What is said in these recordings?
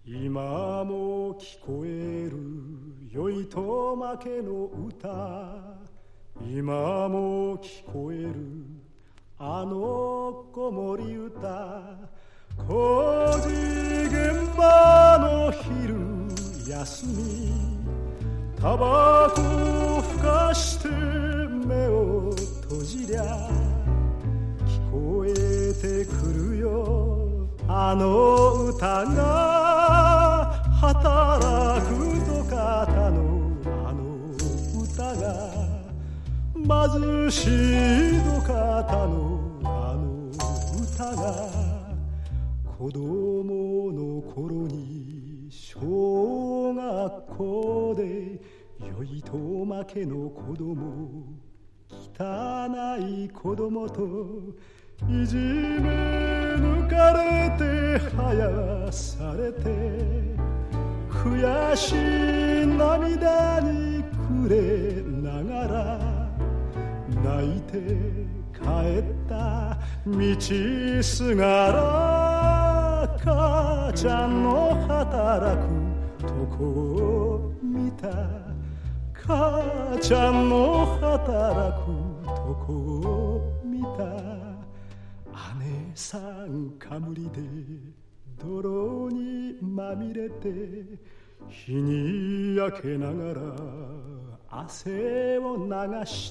今も聞こえる酔いと負けの歌、今も聞こえるあの子守歌、工事現場の昼休み、タバコふかして目を閉じりゃ聞こえてくるよあの歌が、働く土方のあの歌が、貧しい土方のあの歌が、子供の頃に小学校で酔いと負けの子供、汚い子供といじめ抜かれて生やされて、悔しい涙に暮れながら泣いて帰った道すがら、母ちゃんの働くとこを見た、母ちゃんの働くとこを見た、姉さんかむりで泥にまみれて、日に焼けながら汗を流して、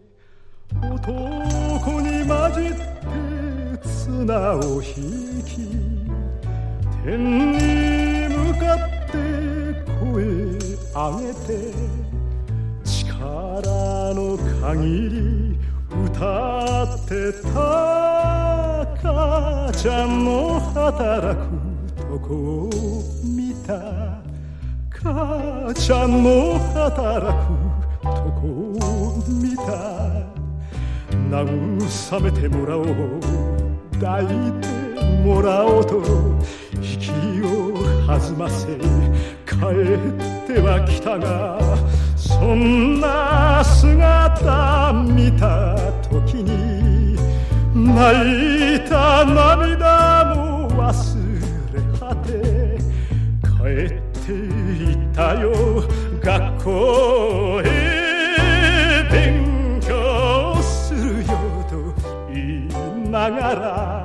男に混じって綱を引き、天に向かって声上げて、力の限り歌ってた、母ちゃんの働くとこを見た、母ちゃんの働くとこを見た、慰めてもらおう、抱いてもらおうと息を弾ませ帰ってはきたが、そんな姿見た時に泣いた涙も忘れ果て、帰っていったよ学校へ、勉強するよと言いながら、